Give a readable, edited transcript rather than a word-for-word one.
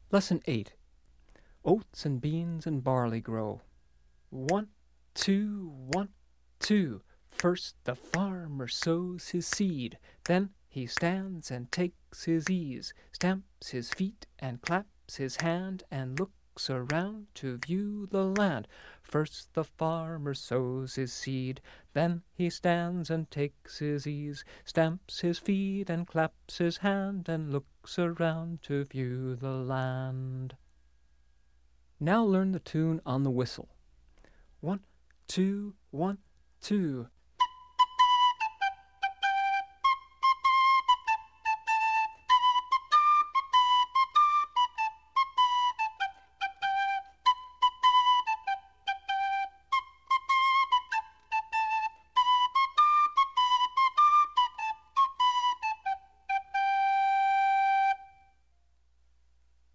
Lesson 8. Oats and beans and barley grow. 1, 2, 1, 2. First the farmer sows his seed, then he stands and takes his ease, stamps his feet and claps his hand, and looks around to view the land. First the farmer sows his seed, then he stands and takes his ease, stamps his feet and claps his hand, and looks around to view the land. Now learn the tune on the whistle. 1, 2, 1, 2.